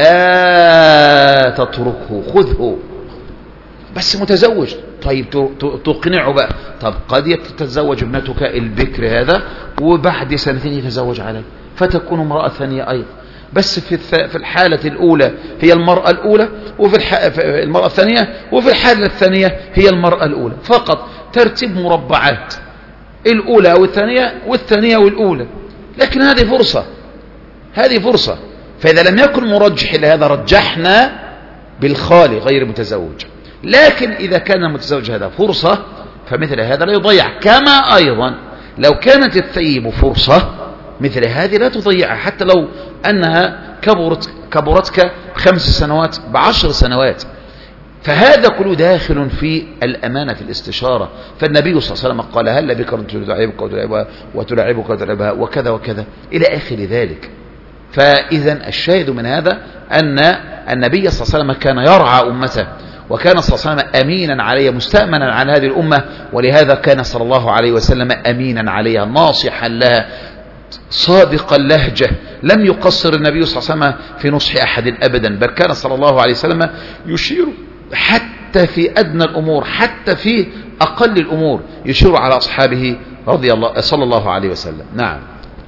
لا تتركه، خذه، بس متزوج. طيب تقنعه بقى، طب قد تتزوج ابنتك البكر هذا وبعد سنتين يتزوج عليه فتكون امرأة ثانية أيضا، بس في في الحالة الأولى هي المرأة الأولى، وفي في المرأة الثانية، وفي الحالة الثانية هي المرأة الأولى، فقط ترتيب مربعات، الأولى والثانية والثانية والأولى. لكن هذه فرصة، هذه فرصة. فإذا لم يكن مرجح لهذا رجحنا بالخالي غير متزوج. لكن إذا كان المتزوج هذا فرصة فمثل هذا لا يضيع. كما أيضا لو كانت الثيب فرصة مثل هذه لا تضيعها، حتى لو أنها كبرت كبرتك بخمس سنوات بعشر سنوات. فهذا كله داخل في الأمانة في الاستشارة. فالنبي صلى الله عليه وسلم قال هل بكر تلعبك وتلعبها وتلعبك وتلعبها وكذا وكذا إلى آخر ذلك. فإذا الشاهد من هذا أن النبي صلى الله عليه وسلم كان يرعى أمته، وكان صلى الله عليه وسلم أمينا عليها، مستأمنا على هذه الأمة، ولهذا كان صلى الله عليه وسلم أمينا عليها، ناصحا لها، صادق اللهجة، لم يقصر النبي صلى الله عليه وسلم في نصح أحد أبدا، بل كان صلى الله عليه وسلم يشير حتى في أدنى الأمور، حتى في أقل الأمور يشير على أصحابه رضي الله صلى الله عليه وسلم. نعم.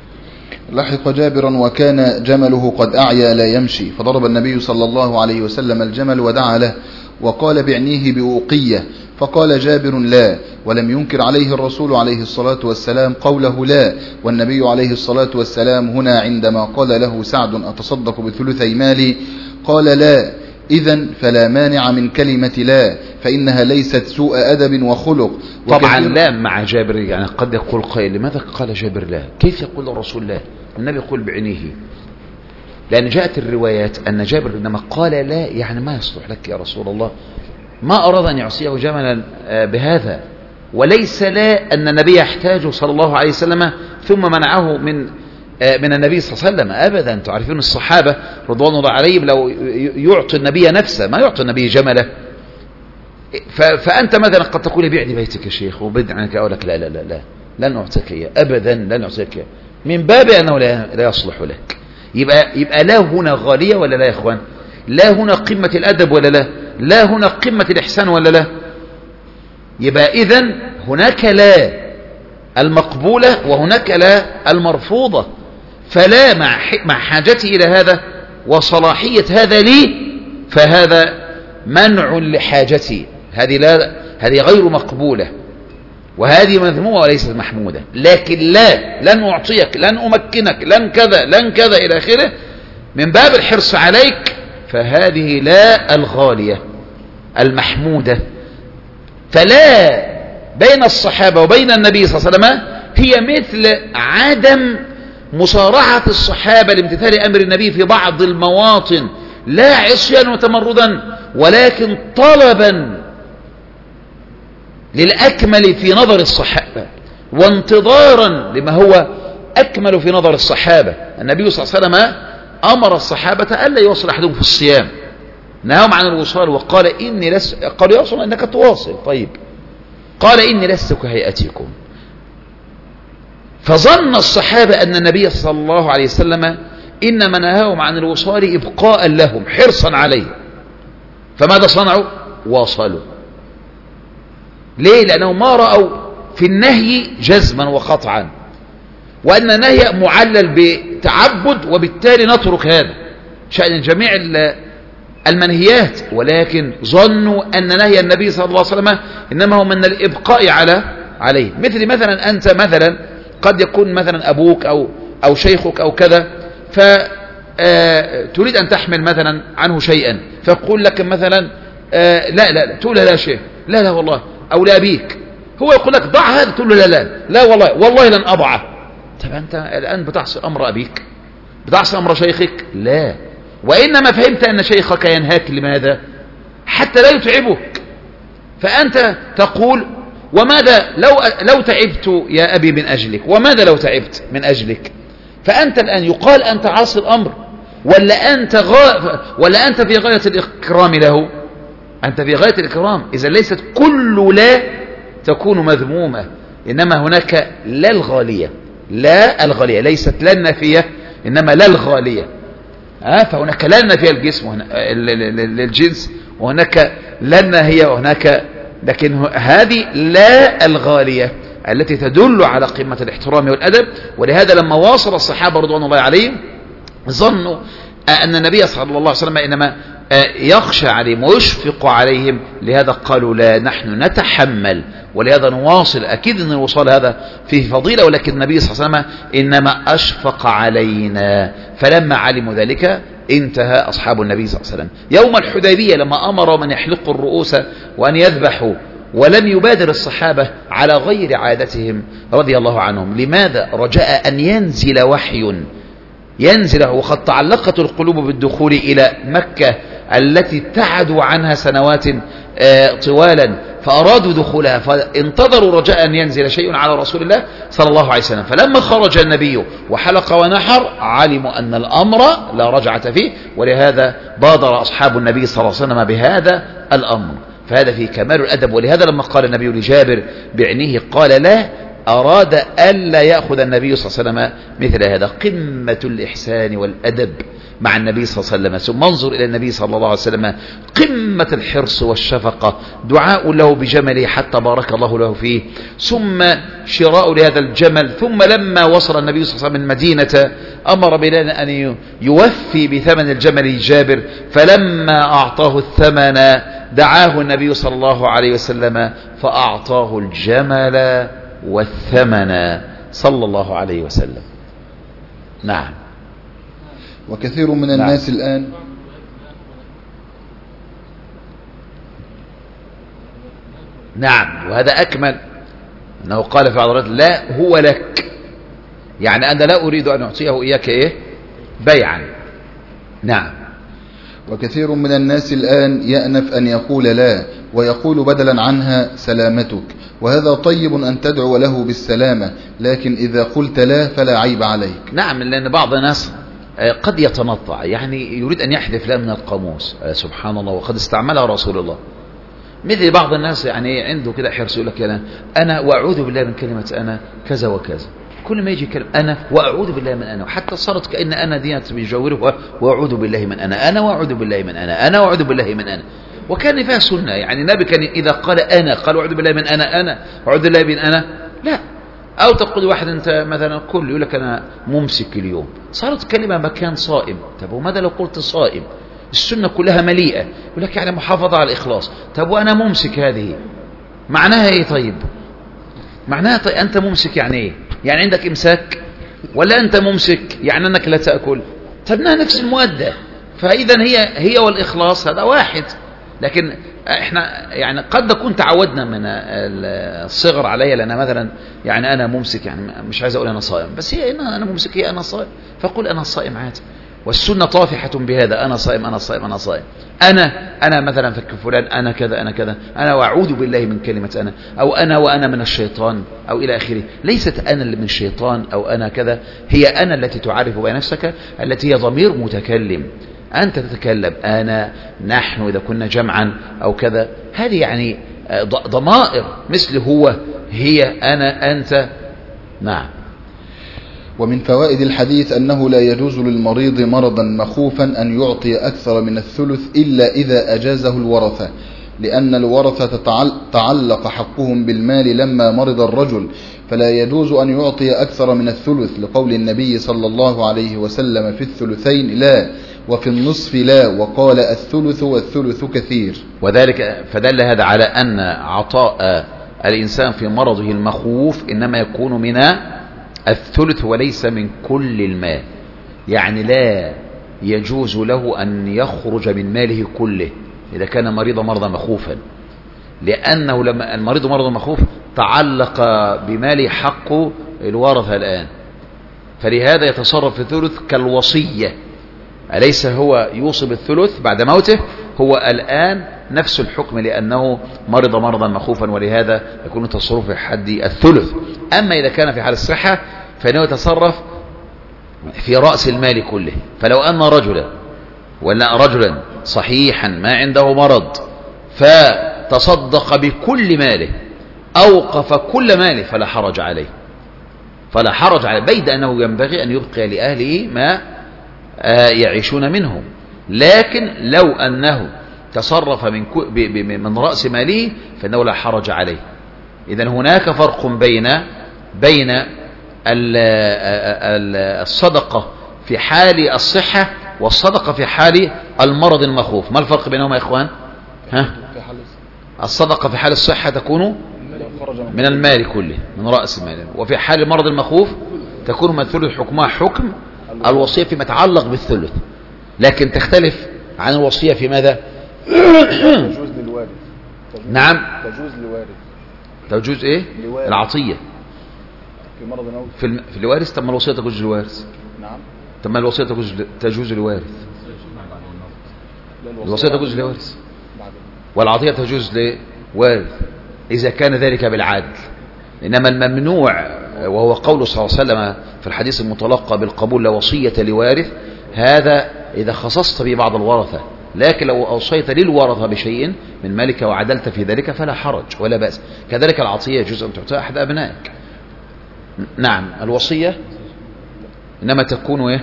لحق جابرا وكان جمله قد أعيا لا يمشي، فضرب النبي صلى الله عليه وسلم الجمل ودعا له وقال بعنيه بأوقية، فقال جابر لا، ولم ينكر عليه الرسول عليه الصلاة والسلام قوله لا. والنبي عليه الصلاة والسلام هنا عندما قال له سعد أتصدق بثلثي مالي قال لا، إذن فلا مانع من كلمة لا، فإنها ليست سوء أدب وخلق. طبعا لا مع جابر، يعني قد يقول قائل لماذا قال جابر لا؟ كيف يقول الرسول لا؟ النبي يقول بعينيه، لأن جاءت الروايات أن جابر إنما قال لا يعني ما يصلح لك يا رسول الله، ما أراد أن يعصيه جملا بهذا، وليس لا أن النبي يحتاج صلى الله عليه وسلم ثم منعه من من النبي صلى الله عليه وسلم أبدا. أنتم عارفين الصحابة رضوان الله عليهم لو يعطي النبي نفسه ما يعطي النبي جمله. فأنت مثلا قد تقول بيعني بيتك يا شيخ وبدع عنك، أقول لك لا لا لا لا لن أعطيك إياه أبدا، لن أعطيك إياه من باب أنه لا, لا يصلح لك. يبقى, يبقى لا هنا غالية ولا لا يا إخوان؟ لا هنا قمة الأدب ولا لا؟ لا هنا قمة الإحسان ولا لا؟ يبقى إذن هناك لا المقبولة وهناك لا المرفوضة. فلا مع مع حاجتي إلى هذا وصلاحية هذا لي فهذا منع لحاجتي، هذه لا، هذه غير مقبولة وهذه مذمومة وليست محمودة. لكن لا، لن أعطيك، لن أمكنك، لن كذا لن كذا إلى آخره من باب الحرص عليك، فهذه لا الغالية المحمودة. فلا بين الصحابة وبين النبي صلى الله عليه وسلم هي مثل عدم مصارعة الصحابة لامتثال أمر النبي في بعض المواطن، لا عصيانا وتمردا ولكن طلبا للأكمل في نظر الصحابة وانتظارا لما هو أكمل في نظر الصحابة. النبي صلى الله عليه وسلم أمر الصحابة ألا يوصل أحدهم في الصيام، نهاهم عن الوصال وقال إني لست، قالوا يا رسول الله إنك تواصل، طيب قال إني لست كهيئتكم. فظن الصحابة أن النبي صلى الله عليه وسلم إنما نهاهم عن الوصال إبقاء لهم حرصا عليه، فماذا صنعوا؟ واصلوا. ليه؟ لأنه ما رأوا في النهي جزما وقطعا، وأن النهي معلل بتعبد وبالتالي نترك هذا شأن جميع المنهيات، ولكن ظنوا أن نهي النبي صلى الله عليه وسلم إنما هو من الإبقاء على عليه. مثل مثلا أنت مثلا قد يكون مثلا أبوك أو أو شيخك أو كذا، فتريد أن تحمل مثلا عنه شيئا فيقول لك مثلا لا لا لا، تقول لا شيء، لا لا والله، أو لا أبيك، هو يقول لك ضع هذا، تقول له لا لا لا والله والله لن أضعه. طب أنت الآن بتعصي أمر أبيك، بتعصي أمر شيخك؟ لا، وإنما فهمت أن شيخك ينهاك لماذا؟ حتى لا يتعبك، فأنت تقول وماذا لو لو تعبت يا أبي من أجلك، وماذا لو تعبت من أجلك؟ فأنت الآن يقال أنت عاصي الأمر ولا أنت غا ولا أنت في غاية الإكرام له؟ أنت في غاية الإكرام. إذا ليست كل لا تكون مذمومة، إنما هناك لا الغالية، لا الغالية ليست لا النافية إنما لا الغالية. آه فهناك لا النافية الجسم للجنس، وهناك لا الناهية، وهناك، لكن هذه لا الغالية التي تدل على قمة الاحترام والأدب. ولهذا لما واصل الصحابة رضوان الله عليهم ظنوا أن النبي صلى الله عليه وسلم إنما يخشى عليهم ويشفق عليهم، لهذا قالوا لا نحن نتحمل، ولهذا نواصل. أكيد أن الوصال هذا فيه فضيلة، ولكن النبي صلى الله عليه وسلم إنما أشفق علينا. فلما علموا ذلك انتهى أصحاب النبي صلى الله عليه وسلم. يوم الحديبية لما أمر من يحلقوا الرؤوس وأن يذبحوا، ولم يبادر الصحابة على غير عادتهم رضي الله عنهم. لماذا؟ رجاء أن ينزل وحي ينزل، وقد تعلقت القلوب بالدخول إلى مكة التي ابتعدوا عنها سنوات طوالا، فأرادوا دخولها، فانتظروا رجاء أن ينزل شيء على رسول الله صلى الله عليه وسلم. فلما خرج النبي وحلق ونحر علموا أن الأمر لا رجعة فيه، ولهذا بادر أصحاب النبي صلى الله عليه وسلم بهذا الأمر. فهذا فيه كمال الأدب. ولهذا لما قال النبي لجابر بعينه قال لا، أراد ألا يأخذ النبي صلى الله عليه وسلم مثل هذا. قمة الإحسان والأدب مع النبي صلى الله عليه وسلم. ثم انظر إلى النبي صلى الله عليه وسلم، قمة الحرص والشفقة، دعاء له بجمله حتى بارك الله له فيه، ثم شراء لهذا الجمل. ثم لما وصل النبي صلى الله عليه وسلم من مدينة أمر بلال أن يوفي بثمن الجمل جابر، فلما أعطاه الثمن دعاه النبي صلى الله عليه وسلم فأعطاه الجمل والثمن صلى الله عليه وسلم. نعم. وكثير من الناس نعم. الآن نعم، وهذا أكمل، أنه قال في عضلات لا هو لك، يعني أنا لا أريد أن أعطيه إياك إيه بيعا. نعم. وكثير من الناس الآن يأنف أن يقول لا، ويقول بدلا عنها سلامتك، وهذا طيب أن تدعو له بالسلامة، لكن إذا قلت لا فلا عيب عليك. نعم، لأن بعض الناس قد يتنطع، يعني يريد أن يحذف لا من القاموس، سبحان الله، وقد استعملها رسول الله. مثل بعض الناس يعني عنده كده حرص، يقول لك أنا أنا وأعوذ بالله من كلمة أنا كذا وكذا، كل ما يجي كلمة أنا وأعوذ بالله من أنا، وحتى صارت كأن أنا ديت بيجاوره وأعوذ بالله من أنا، أنا وأعوذ بالله من أنا، أنا وأعوذ بالله من أنا. وكان فيها سنة، يعني النبي كان إذا قال أنا قال أعوذ بالله من أنا، أنا أعوذ بالله من أنا، لا. أو تقول واحد أنت مثلا كل يقول لك أنا ممسك اليوم، صارت كلمة مكان صائم. طب وماذا لو قلت صائم؟ السنة كلها مليئة، يقول لك يعني محافظة على الإخلاص. طب وأنا ممسك هذه معناها إيه؟ طيب معناها طيب أنت ممسك يعني إيه؟ يعني عندك إمساك، ولا أنت ممسك يعني أنك لا تأكل؟ تبناها نفس المودة. فإذا هي هي والإخلاص هذا واحد. لكن احنا يعني قد نكون تعودنا من الصغر عليا، لأن مثلا يعني أنا ممسك، يعني مش عايز أقول أنا صائم، بس هي أنا ممسك، هي أنا صائم، فقل أنا صائم عادي. والسنة طافحة بهذا، أنا صائم أنا صائم أنا صائم. أنا أنا مثلا فك فلان، أنا كذا أنا كذا، أنا وأعوذ بالله من كلمة أنا، أو أنا وأنا من الشيطان، أو إلى آخره. ليست أنا اللي من الشيطان أو أنا كذا، هي أنا التي تعرف بها نفسك، التي هي ضمير متكلم. أنت تتكلم أنا، نحن إذا كنا جمعا أو كذا، هذه يعني ضمائر مثل هو، هي، أنا، أنت. نعم. ومن فوائد الحديث أنه لا يجوز للمريض مرضا مخوفا أن يعطي أكثر من الثلث إلا إذا أجازه الورثة، لأن الورثة تعلق حقهم بالمال لما مرض الرجل، فلا يجوز أن يعطي أكثر من الثلث، لقول النبي صلى الله عليه وسلم في الثلثين لا، وفي النصف لا، وقال الثلث والثلث كثير. وذلك فدل هذا على أن عطاء الإنسان في مرضه المخوف إنما يكون من الثلث وليس من كل المال. يعني لا يجوز له أن يخرج من ماله كله إذا كان مريضا مرضا مخوفا، لأنه لما المريض مرضا مخوف تعلق بماله حق الورثة الآن، فلهذا يتصرف في الثلث كالوصية. أليس هو يوصي بالثلث بعد موته؟ هو الآن نفس الحكم، لأنه مرض مرضا مخوفا، ولهذا يكون التصرف في حد الثلث. أما إذا كان في حال الصحة فإنه يتصرف في رأس المال كله. فلو أن رجلا ولا رجلا صحيحا ما عنده مرض فتصدق بكل ماله، أوقف كل ماله، فلا حرج عليه، فلا حرج عليه، بيد أنه ينبغي أن يبقي لأهله ما يعيشون منه. لكن لو أنه تصرف من من رأس ماله فإنه لا حرج عليه. إذن هناك فرق بين بين الصدقة في حال الصحة والصدقة في حال المرض المخوف. ما الفرق بينهما يا إخوان؟ ها؟ الصدقة في حال الصحة تكون من المال كله، من رأس المال، وفي حال المرض المخوف تكون من الثلث، حكمها حكم الوصية فيما يتعلق بالثلث، لكن تختلف عن الوصية في ماذا؟ تجوز للوارث. نعم، تجوز للوارث. تجوز ايه؟ لوارث. العطية في مرض الموت في الم... في الوارث. طب ما الوصية تجوز للوارث. نعم. طب ما الوصية تجوز تجوز للوارث. الوصية تجوز للوارث والعطية تجوز لوارث إذا كان ذلك بالعدل. إنما الممنوع وهو قول صلى الله عليه وسلم في الحديث المتلقى بالقبول لا وصية لوارث، هذا إذا خصصت به بعض الورثة، لكن لو أوصيت للورثة بشيء من مالك وعدلت في ذلك فلا حرج ولا بأس. كذلك العطية يجوز أن تعطيها أحد أبنائك. نعم. الوصية إنما تكون إيه؟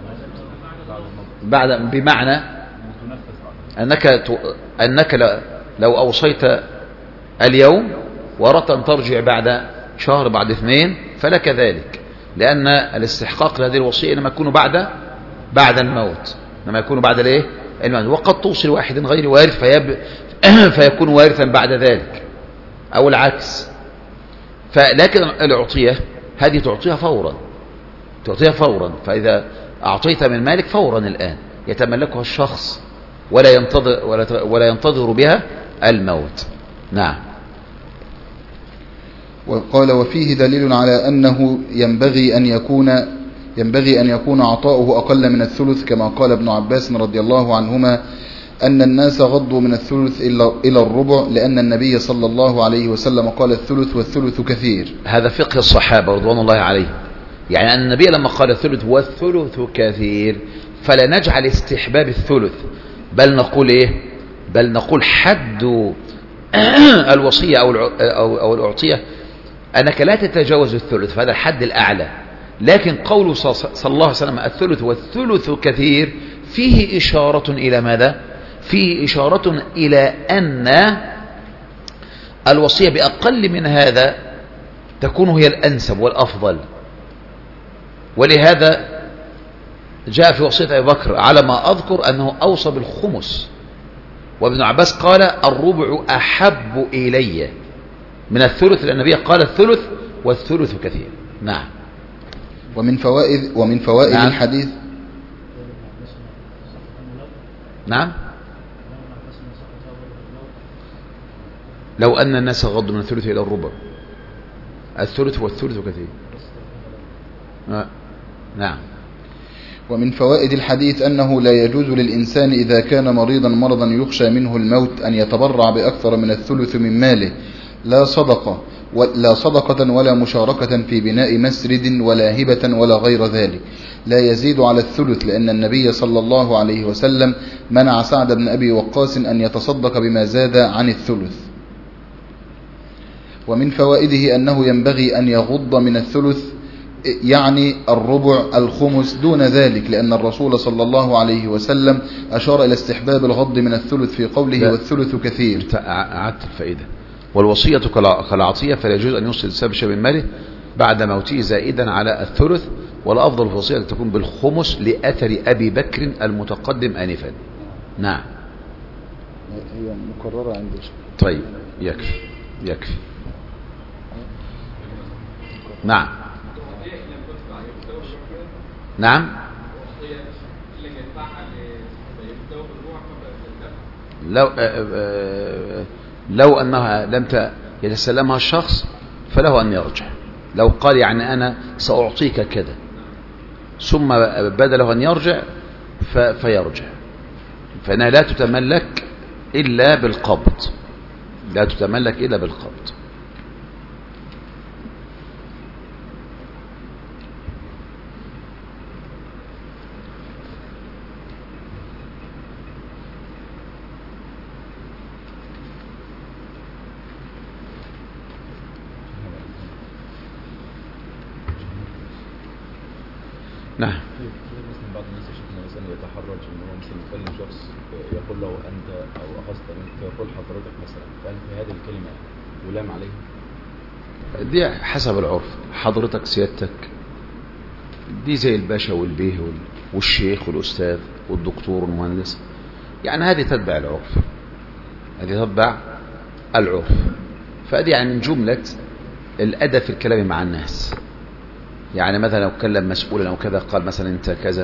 بعد، بمعنى أنك أنك لو أوصيت اليوم وأردت أن ترجع بعد شهر بعد اثنين فلك ذلك، لأن الاستحقاق لهذه الوصية إنما يكون بعد بعد الموت، إنما يكون بعد الايه؟ الموت. وقد توصي لواحد غير وارث فيب... فيكون وارثا بعد ذلك أو العكس. فلكن العطية هذه تعطيها فورا، تعطيها فورا. فإذا أعطيت من مالك فورا الآن يتملكها الشخص ولا ينتظر ولا ولا ينتظر بها الموت. نعم. وقال وفيه دليل على أنه ينبغي أن يكون ينبغي أن يكون عطاؤه أقل من الثلث، كما قال ابن عباس رضي الله عنهما أن الناس غضوا من الثلث إلى الربع لأن النبي صلى الله عليه وسلم قال الثلث والثلث كثير. هذا فقه الصحابة رضوان الله عليهم، يعني أن النبي لما قال الثلث والثلث كثير فلا نجعل استحباب الثلث، بل نقول إيه؟ بل نقول حد الوصية أو أو الأعطية أنك لا تتجاوز الثلث، فهذا الحد الأعلى. لكن قوله صلى الله عليه وسلم الثلث والثلث كثير فيه إشارة إلى ماذا؟ فيه إشارة إلى أن الوصية بأقل من هذا تكون هي الأنسب والأفضل. ولهذا جاء في وصية أبي بكر على ما أذكر أنه أوصى بالخمس، وابن عباس قال الربع أحب إلي من الثلث، لأن النبي قال الثلث والثلث كثير. نعم. ومن فوائد ومن فوائد نعم. الحديث نعم لو أن الناس غضوا من الثلث إلى الربع، الثلث والثلث كثير. نعم. ومن فوائد الحديث أنه لا يجوز للإنسان إذا كان مريضا مرضا يخشى منه الموت أن يتبرع بأكثر من الثلث من ماله، لا صدقة لا صدقة ولا مشاركة في بناء مسجد ولا هبة ولا غير ذلك، لا يزيد على الثلث، لأن النبي صلى الله عليه وسلم منع سعد بن أبي وقاص أن يتصدق بما زاد عن الثلث. ومن فوائده أنه ينبغي أن يغض من الثلث، يعني الربع الخمس دون ذلك، لأن الرسول صلى الله عليه وسلم أشار إلى استحباب الغض من الثلث في قوله والثلث كثير. أعدت الفائدة. والوصية كالعطية فلا يجوز أن يوصي الإنسان بشيء من ماله بعد موته زائدا على الثلث، والأفضل في الوصية تكون بالخمس لأثر أبي بكر المتقدم آنفا. نعم. هي مكررة عندي. طيب يكفي يكفي. نعم نعم. لو آآ آآ لو أنها لم يتسلمها الشخص فله أن يرجع. لو قال يعني أنا سأعطيك كذا ثم بدا له أن يرجع فيرجع، فإنها لا تتملك إلا بالقبض، لا تتملك إلا بالقبض. نعم. مثلا بعض الناس شفنا مثلا يتحرج ان هو مثلا يكلم شخص يقول له انت او اخذت منك يقول حضرتك مثلا، فهل في هذه الكلمه يلام عليها؟ دي حسب العرف، حضرتك سيادتك دي زي الباشا والبيه والشيخ والاستاذ والدكتور والمهندس، يعني هذه تتبع العرف، هذه تتبع العرف. فهذه يعني من جمله الادب في الكلام مع الناس. يعني مثلا لو كلم مسؤولا أو كذا قال مثلا أنت كذا،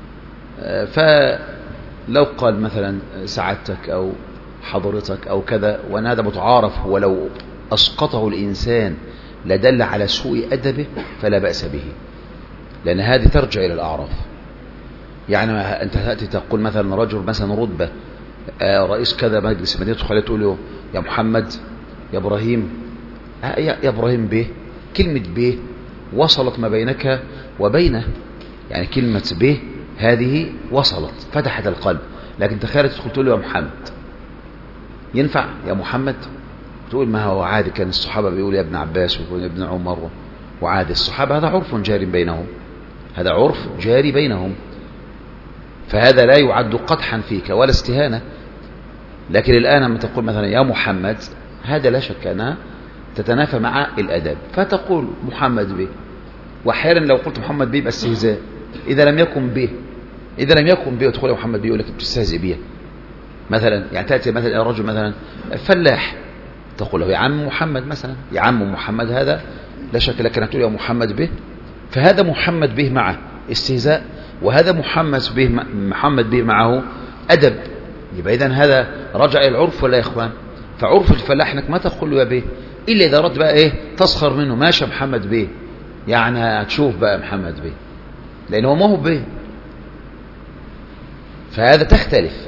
فلو قال مثلا سعادتك أو حضرتك أو كذا وأن هذا متعارف، ولو أسقطه الإنسان لدل على سوء أدبه فلا بأس به، لأن هذه ترجع إلى الأعراف. يعني أنت تأتي تقول مثلا رجل مثلا رتبة رئيس كذا مجلس مدينة خلية، تقول له يا محمد يا إبراهيم، يا إبراهيم به، كلمة به وصلت ما بينك وبينه، يعني كلمة به هذه وصلت فتحت القلب. لكن تخيل تدخل تقول له يا محمد، ينفع يا محمد؟ تقول ما هو عادي، كان الصحابة بيقول يا ابن عباس ويقول يا ابن عمر، وعادي الصحابة، هذا عرف جاري بينهم، هذا عرف جاري بينهم، فهذا لا يعد قدحا فيك ولا استهانة. لكن الآن لما تقول مثلا يا محمد، هذا لا شك أنها تتنافى مع الأدب، فتقول محمد به. وأحيانا لو قلت محمد به باستهزاء، إذا لم يكن به إذا لم يكن به وتقول يا محمد به يقول لك بتستهزئ بيه. مثلا يعني تأتي مثلا إلى رجل مثلا فلاح، تقول له يا عم محمد مثلا، يا عم محمد، هذا لا شك لك أن تقول يا محمد به، فهذا محمد به معه استهزاء، وهذا محمد به محمد به معه أدب. يبقى إذن هذا رجع إلى العرف ولا يا إخوان؟ فعرف الفلاح انك ما تقول له يا به إلا إذا رد بقى إيه تسخر منه، ماشي محمد به، يعني هتشوف بقى محمد به، لأنه ما هو به. فهذا تختلف،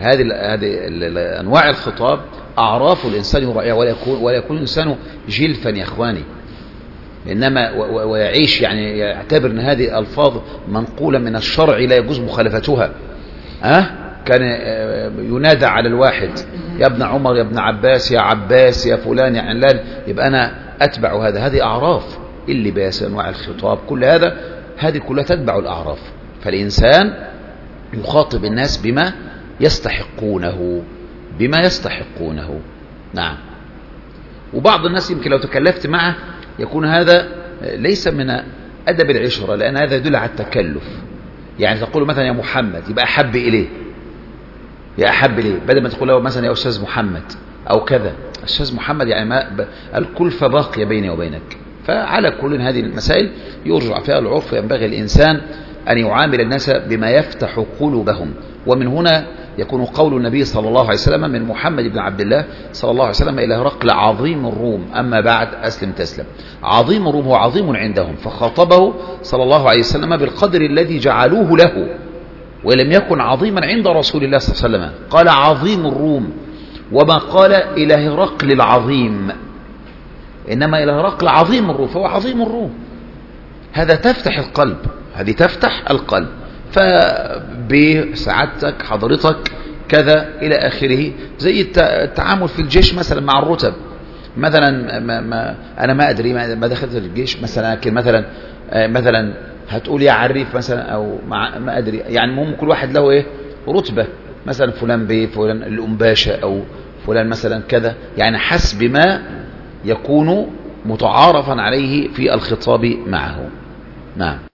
هذه هذه أنواع الخطاب أعراف الإنسان يراعيها، ولا يكون ولا يكون الإنسان جلفا يا إخواني، إنما ويعيش يعني يعتبر أن هذه الألفاظ منقولة من الشرع لا يجوز مخالفتها. أه؟ كان ينادى على الواحد يا ابن عمر يا ابن عباس يا عباس يا فلان يا علان، يبقى أنا أتبع هذا. هذه أعراف اللباس، أنواع الخطاب، كل هذا هذه كلها تتبع الأعراف. فالإنسان يخاطب الناس بما يستحقونه بما يستحقونه. نعم. وبعض الناس يمكن لو تكلفت معه يكون هذا ليس من أدب العشرة، لأن هذا يدل على التكلف. يعني تقول مثلا يا محمد يبقى أحب إليه، يا أحب إليه، بدل ما تقول له مثلا يا أستاذ محمد أو كذا. أستاذ محمد يعني ما الكلفة باقية بيني وبينك. فعلى كل هذه المسائل يرجع فيها العرف. ينبغي الإنسان أن يعامل الناس بما يفتح قلوبهم. ومن هنا يكون قول النبي صلى الله عليه وسلم من محمد بن عبد الله صلى الله عليه وسلم إلى هرقل عظيم الروم أما بعد أسلم تسلم. عظيم الروم هو عظيم عندهم، فخاطبه صلى الله عليه وسلم بالقدر الذي جعلوه له، ولم يكن عظيما عند رسول الله صلى الله عليه وسلم. قال عظيم الروم، وما قال إلى هرقل العظيم، إنما إلى هرقل عظيم الروم، فهو عظيم الروم. هذا تفتح القلب، هذه تفتح القلب. فبسعادتك حضرتك كذا إلى آخره. زي التعامل في الجيش مثلا مع الرتب. مثلا ما ما أنا ما أدري ما دخلت الجيش مثلا، لكن مثلا مثلا هتقول يا عريف مثلا أو ما أدري، يعني المهم كل واحد له إيه رتبة، مثلا فلان بيه، فلان الأنباشا، أو فلان مثلا كذا، يعني حسب ما يكون متعارفا عليه في الخطاب معه. نعم.